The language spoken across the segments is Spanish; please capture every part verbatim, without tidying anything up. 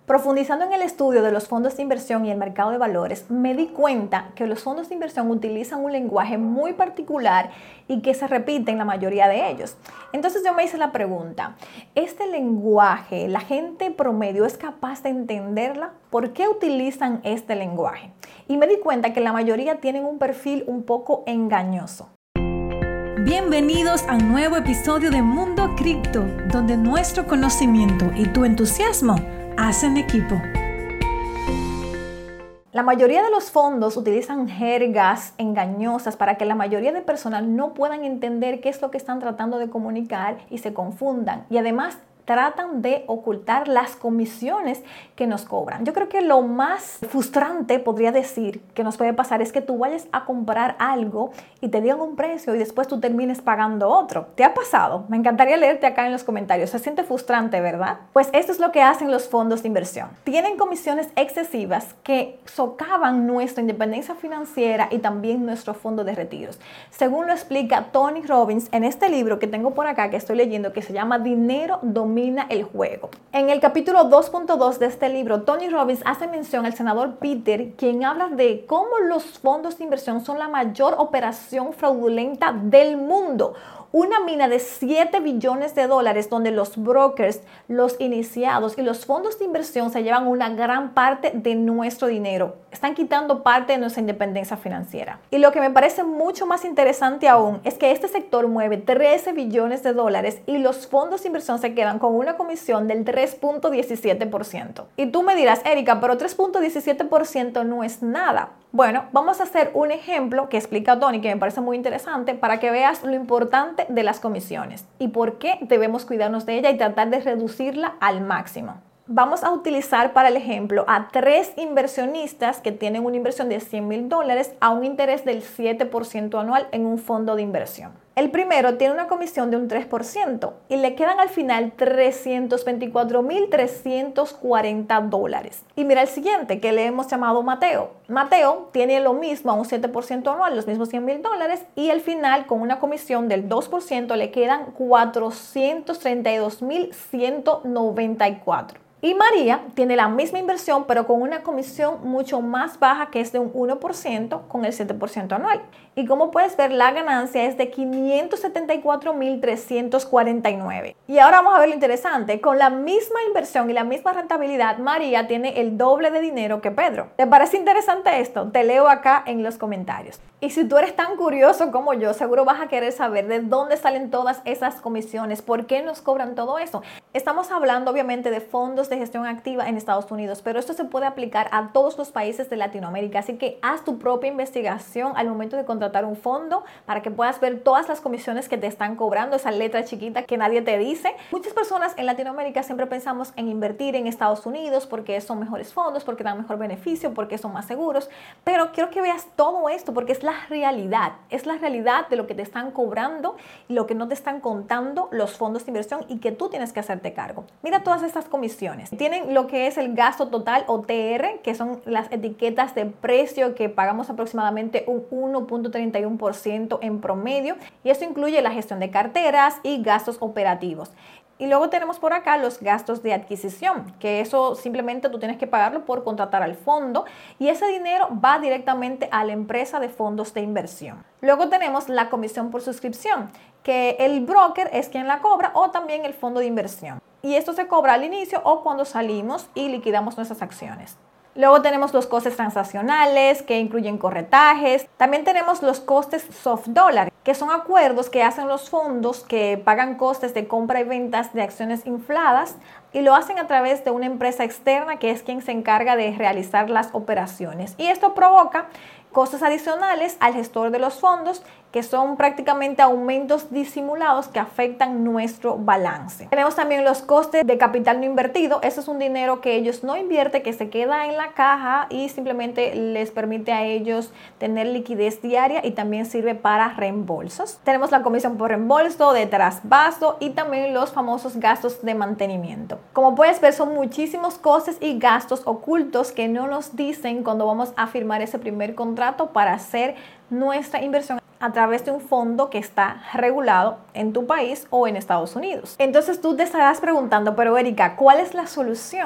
Profundizando en el estudio de los fondos de inversión y el mercado de valores, me di cuenta que los fondos de inversión utilizan un lenguaje muy particular y que se repite en la mayoría de ellos. Entonces yo me hice la pregunta, ¿este lenguaje, la gente promedio es capaz de entenderla? ¿Por qué utilizan este lenguaje? Y me di cuenta que la mayoría tienen un perfil un poco engañoso. Bienvenidos a un nuevo episodio de Mundo Cripto, donde nuestro conocimiento y tu entusiasmo hacen equipo. La mayoría de los fondos utilizan jergas engañosas para que la mayoría de personas no puedan entender qué es lo que están tratando de comunicar y se confundan. Y además tratan de ocultar las comisiones que nos cobran. Yo creo que lo más frustrante, podría decir, que nos puede pasar es que tú vayas a comprar algo y te digan un precio y después tú termines pagando otro. ¿Te ha pasado? Me encantaría leerte acá en los comentarios. Se siente frustrante, ¿verdad? Pues esto es lo que hacen los fondos de inversión. Tienen comisiones excesivas que socavan nuestra independencia financiera y también nuestro fondo de retiros. Según lo explica Tony Robbins en este libro que tengo por acá, que estoy leyendo, que se llama Dinero Domina el Juego. En el capítulo dos punto dos de este libro, Tony Robbins hace mención al senador Peter, quien habla de cómo los fondos de inversión son la mayor operación fraudulenta del mundo. Una mina de siete billones de dólares donde los brokers, los iniciados y los fondos de inversión se llevan una gran parte de nuestro dinero. Están quitando parte de nuestra independencia financiera. Y lo que me parece mucho más interesante aún es que este sector mueve trece billones de dólares y los fondos de inversión se quedan con una comisión del tres punto diecisiete por ciento. Y tú me dirás, Erika, pero tres punto diecisiete por ciento no es nada. Bueno, vamos a hacer un ejemplo que explica Tony, que me parece muy interesante, para que veas lo importante de las comisiones y por qué debemos cuidarnos de ella y tratar de reducirla al máximo. Vamos a utilizar para el ejemplo a tres inversionistas que tienen una inversión de cien mil dólares a un interés del siete por ciento anual en un fondo de inversión. El primero tiene una comisión de un tres por ciento y le quedan al final trescientos veinticuatro mil trescientos cuarenta dólares. Y mira el siguiente, que le hemos llamado Mateo. Mateo tiene lo mismo a un siete por ciento anual, los mismos cien mil dólares, y al final con una comisión del dos por ciento le quedan cuatrocientos treinta y dos mil ciento noventa y cuatro. Y María tiene la misma inversión, pero con una comisión mucho más baja, que es de un uno por ciento con el siete por ciento anual. Y como puedes ver, la ganancia es de quinientos setenta y cuatro mil trescientos cuarenta y nueve. Y ahora vamos a ver lo interesante. Con la misma inversión y la misma rentabilidad, María tiene el doble de dinero que Pedro. ¿Te parece interesante esto? Te leo acá en los comentarios. Y si tú eres tan curioso como yo, seguro vas a querer saber de dónde salen todas esas comisiones, por qué nos cobran todo eso. Estamos hablando obviamente de fondos de gestión activa en Estados Unidos, pero esto se puede aplicar a todos los países de Latinoamérica, así que haz tu propia investigación al momento de contratar un fondo para que puedas ver todas las comisiones que te están cobrando, esa letra chiquita que nadie te dice. Muchas personas en Latinoamérica siempre pensamos en invertir en Estados Unidos porque son mejores fondos, porque dan mejor beneficio, porque son más seguros, pero quiero que veas todo esto porque es la realidad, es la realidad de lo que te están cobrando y lo que no te están contando los fondos de inversión y que tú tienes que hacerte cargo. Mira todas estas comisiones. Tienen lo que es el gasto total o T R, que son las etiquetas de precio que pagamos aproximadamente un uno punto treinta y uno por ciento en promedio, y esto incluye la gestión de carteras y gastos operativos. Y luego tenemos por acá los gastos de adquisición, que eso simplemente tú tienes que pagarlo por contratar al fondo y ese dinero va directamente a la empresa de fondos de inversión. Luego tenemos la comisión por suscripción, que el broker es quien la cobra o también el fondo de inversión. Y esto se cobra al inicio o cuando salimos y liquidamos nuestras acciones. Luego tenemos los costes transaccionales que incluyen corretajes. También tenemos los costes soft dollar, que son acuerdos que hacen los fondos que pagan costes de compra y ventas de acciones infladas y lo hacen a través de una empresa externa que es quien se encarga de realizar las operaciones. Y esto provoca costes adicionales al gestor de los fondos, que son prácticamente aumentos disimulados que afectan nuestro balance. Tenemos también los costes de capital no invertido. Eso es un dinero que ellos no invierten, que se queda en la caja y simplemente les permite a ellos tener liquidez diaria y también sirve para reembolsos. Tenemos la comisión por reembolso, de traspaso y también los famosos gastos de mantenimiento. Como puedes ver, son muchísimos costes y gastos ocultos que no nos dicen cuando vamos a firmar ese primer contrato para hacer nuestra inversión a través de un fondo que está regulado en tu país o en Estados Unidos. Entonces tú te estarás preguntando, pero Erika, ¿cuál es la solución?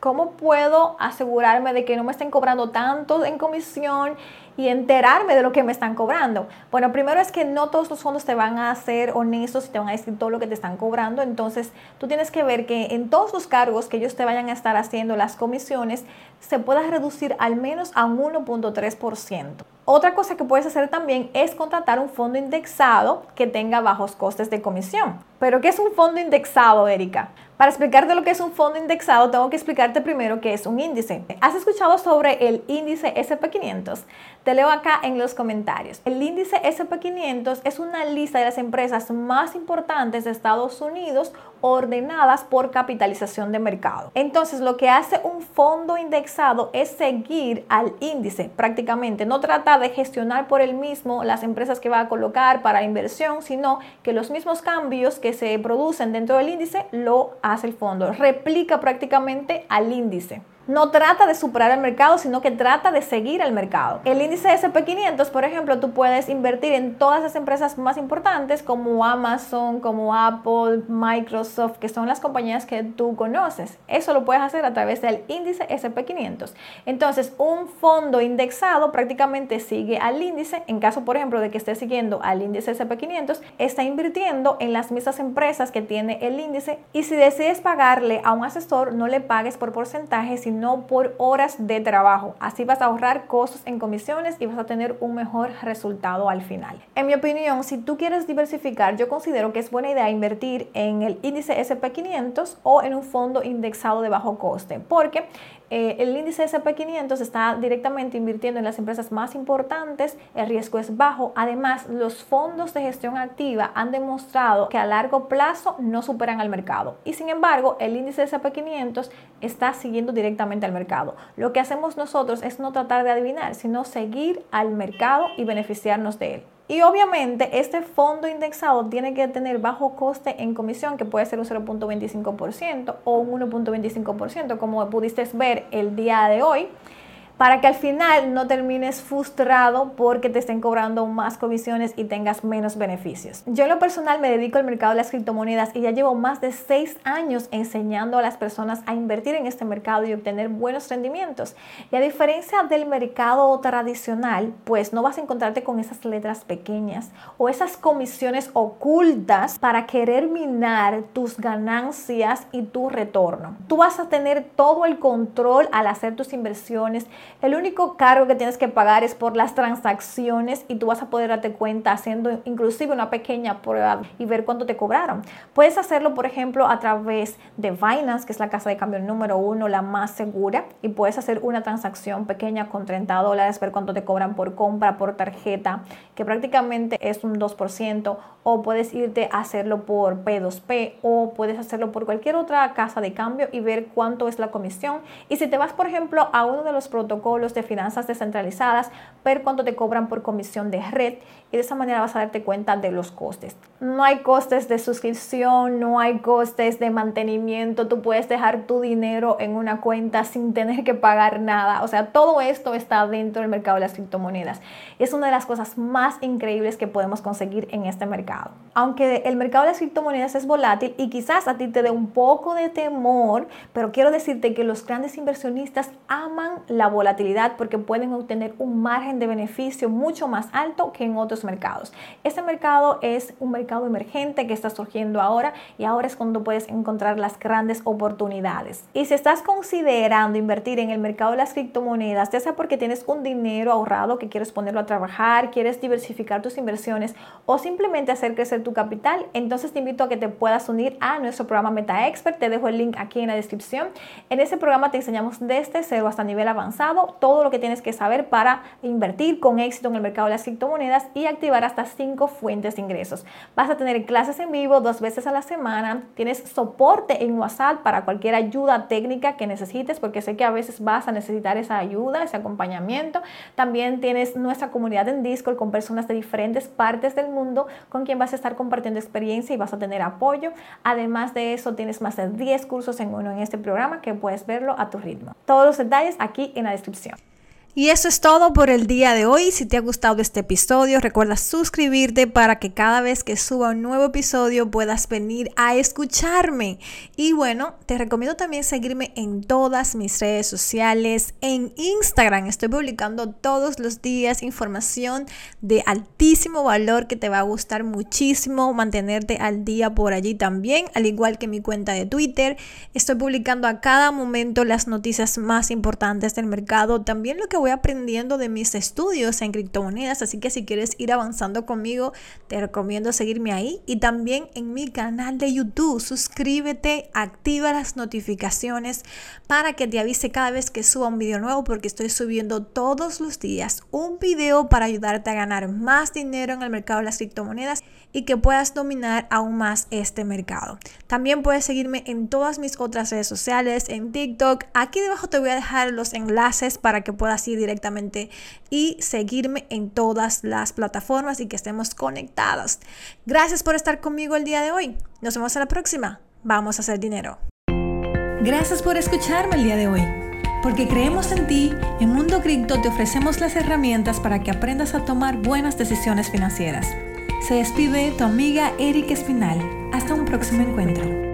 ¿cómo puedo asegurarme de que no me estén cobrando tanto en comisión y enterarme de lo que me están cobrando? Bueno, primero es que no todos los fondos te van a ser honestos y te van a decir todo lo que te están cobrando. Entonces, tú tienes que ver que en todos los cargos que ellos te vayan a estar haciendo las comisiones, se pueda reducir al menos a un uno punto tres por ciento. Otra cosa que puedes hacer también es contratar un fondo indexado que tenga bajos costes de comisión. ¿Pero qué es un fondo indexado, Erika? Para explicarte lo que es un fondo indexado, tengo que explicarte primero qué es un índice. ¿Has escuchado sobre el índice ese and pe quinientos? Te leo acá en los comentarios. El índice ese and pe quinientos es una lista de las empresas más importantes de Estados Unidos ordenadas por capitalización de mercado. Entonces, lo que hace un fondo indexado es seguir al índice prácticamente. No trata de gestionar por él mismo las empresas que va a colocar para inversión, sino que los mismos cambios que se producen dentro del índice lo hace el fondo. Replica prácticamente al índice. No trata de superar el mercado, sino que trata de seguir al mercado. El índice ese and pe quinientos, por ejemplo, tú puedes invertir en todas las empresas más importantes como Amazon, como Apple, Microsoft, que son las compañías que tú conoces. Eso lo puedes hacer a través del índice ese and pe quinientos. Entonces, un fondo indexado prácticamente sigue al índice. En caso, por ejemplo, de que esté siguiendo al índice ese and pe quinientos, está invirtiendo en las mismas empresas que tiene el índice. Y si decides pagarle a un asesor, no le pagues por porcentaje, sino no por horas de trabajo. Así vas a ahorrar costos en comisiones y vas a tener un mejor resultado al final. En mi opinión, si tú quieres diversificar, yo considero que es buena idea invertir en el índice ese and pe quinientos o en un fondo indexado de bajo coste, porque eh, el índice ese and pe quinientos está directamente invirtiendo en las empresas más importantes, el riesgo es bajo. Además, los fondos de gestión activa han demostrado que a largo plazo no superan al mercado, y sin embargo, el índice ese and pe quinientos está siguiendo directamente al mercado. Lo que hacemos nosotros es no tratar de adivinar, sino seguir al mercado y beneficiarnos de él. Y obviamente este fondo indexado tiene que tener bajo coste en comisión, que puede ser un cero punto veinticinco por ciento o un uno punto veinticinco por ciento, como pudiste ver el día de hoy, para que al final no termines frustrado porque te estén cobrando más comisiones y tengas menos beneficios. Yo en lo personal me dedico al mercado de las criptomonedas y ya llevo más de seis años enseñando a las personas a invertir en este mercado y obtener buenos rendimientos. Y a diferencia del mercado tradicional, pues no vas a encontrarte con esas letras pequeñas o esas comisiones ocultas para querer minar tus ganancias y tu retorno. Tú vas a tener todo el control al hacer tus inversiones. El único cargo que tienes que pagar es por las transacciones y tú vas a poder darte cuenta haciendo inclusive una pequeña prueba y ver cuánto te cobraron. Puedes hacerlo, por ejemplo, a través de Binance, que es la casa de cambio número uno, la más segura, y puedes hacer una transacción pequeña con treinta dólares, ver cuánto te cobran por compra, por tarjeta, que prácticamente es un dos por ciento, o puedes irte a hacerlo por pe dos pe o puedes hacerlo por cualquier otra casa de cambio y ver cuánto es la comisión. Y si te vas, por ejemplo, a uno de los protocolos de finanzas descentralizadas, ver cuánto te cobran por comisión de red, y de esa manera vas a darte cuenta de los costes. No hay costes de suscripción, no hay costes de mantenimiento, tú puedes dejar tu dinero en una cuenta sin tener que pagar nada. O sea, todo esto está dentro del mercado de las criptomonedas. Es una de las cosas más increíbles que podemos conseguir en este mercado. Aunque el mercado de las criptomonedas es volátil y quizás a ti te dé un poco de temor, pero quiero decirte que los grandes inversionistas aman la volatilidad porque pueden obtener un margen de beneficio mucho más alto que en otros mercados. Este mercado es un mercado emergente que está surgiendo ahora, y ahora es cuando puedes encontrar las grandes oportunidades. Y si estás considerando invertir en el mercado de las criptomonedas, ya sea porque tienes un dinero ahorrado que quieres ponerlo a trabajar, quieres diversificar tus inversiones o simplemente hacer crecer tu capital, entonces te invito a que te puedas unir a nuestro programa Meta Expert. Te dejo el link aquí en la descripción. En ese programa te enseñamos desde cero hasta nivel avanzado todo lo que tienes que saber para invertir con éxito en el mercado de las criptomonedas y activar hasta cinco fuentes de ingresos. Vas a tener clases en vivo dos veces a la semana, tienes soporte en WhatsApp para cualquier ayuda técnica que necesites, porque sé que a veces vas a necesitar esa ayuda, ese acompañamiento. También tienes nuestra comunidad en Discord con personas de diferentes partes del mundo con quien vas a estar compartiendo experiencia y vas a tener apoyo. Además de eso, tienes más de diez cursos en uno en este programa que puedes verlo a tu ritmo. Todos los detalles aquí en la descripción. Y eso es todo por el día de hoy. Si te ha gustado este episodio, recuerda suscribirte para que cada vez que suba un nuevo episodio puedas venir a escucharme. Y bueno, te recomiendo también seguirme en todas mis redes sociales. En Instagram estoy publicando todos los días información de altísimo valor que te va a gustar muchísimo mantenerte al día por allí también, al igual que mi cuenta de Twitter. Estoy publicando a cada momento las noticias más importantes del mercado, también lo que voy aprendiendo de mis estudios en criptomonedas, así que si quieres ir avanzando conmigo, te recomiendo seguirme ahí y también en mi canal de YouTube. Suscríbete, activa las notificaciones para que te avise cada vez que suba un video nuevo, porque estoy subiendo todos los días un video para ayudarte a ganar más dinero en el mercado de las criptomonedas y que puedas dominar aún más este mercado. También puedes seguirme en todas mis otras redes sociales, en TikTok. Aquí debajo te voy a dejar los enlaces para que puedas ir directamente y seguirme en todas las plataformas y que estemos conectados. Gracias por estar conmigo el día de hoy. Nos vemos a la próxima. Vamos a hacer dinero. Gracias por escucharme el día de hoy. Porque creemos en ti, en Mundo Cripto te ofrecemos las herramientas para que aprendas a tomar buenas decisiones financieras. Se despide tu amiga Erika Espinal. Hasta un próximo encuentro.